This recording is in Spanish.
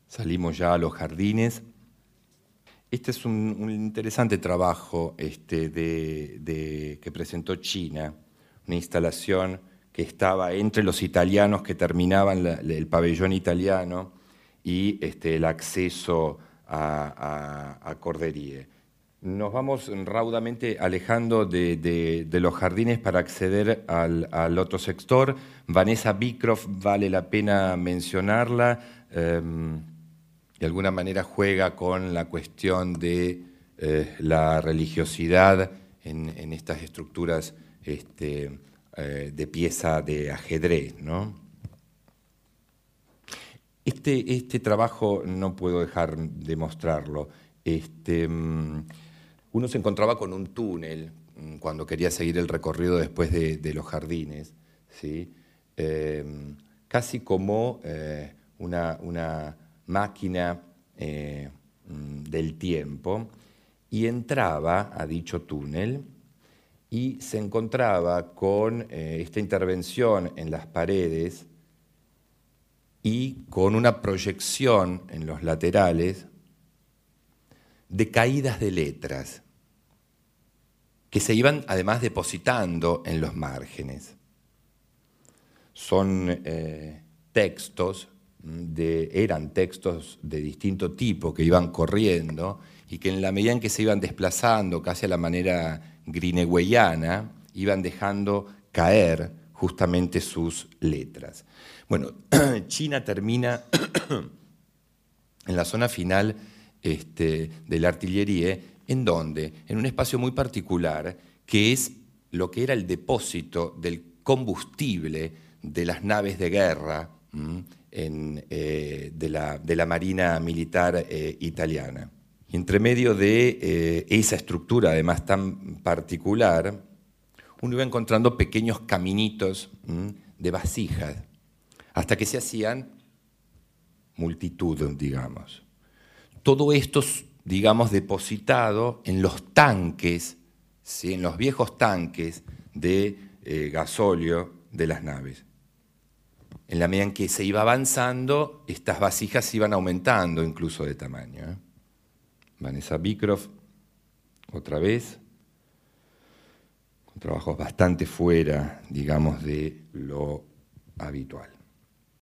Salimos ya a los jardines. Este es un interesante trabajo que presentó China, una instalación que estaba entre los italianos que terminaban el pabellón italiano y el acceso a Corderie. Nos vamos raudamente alejando de los jardines para acceder al otro sector. Vanessa Beecroft, vale la pena mencionarla, de alguna manera juega con la cuestión de la religiosidad en estas estructuras de pieza de ajedrez, ¿no? Este trabajo no puedo dejar de mostrarlo. Uno se encontraba con un túnel cuando quería seguir el recorrido después de los jardines, ¿sí? Casi como una máquina del tiempo, y entraba a dicho túnel y se encontraba con esta intervención en las paredes y con una proyección en los laterales de caídas de letras que se iban además depositando en los márgenes. Son textos, eran textos de distinto tipo que iban corriendo y que en la medida en que se iban desplazando casi a la manera greenewayana, iban dejando caer justamente sus letras. Bueno, China termina en la zona final de la artillería, ¿en dónde? En un espacio muy particular, que es lo que era el depósito del combustible de las naves de guerra de la Marina Militar italiana. Y entre medio de esa estructura, además tan particular, uno iba encontrando pequeños caminitos de vasijas, hasta que se hacían multitud, digamos. Todo esto, digamos, depositado en los tanques, ¿sí? En los viejos tanques de gasóleo de las naves. En la medida en que se iba avanzando, estas vasijas iban aumentando incluso de tamaño. Vanessa Beecroft, otra vez, con trabajos bastante fuera, digamos, de lo habitual.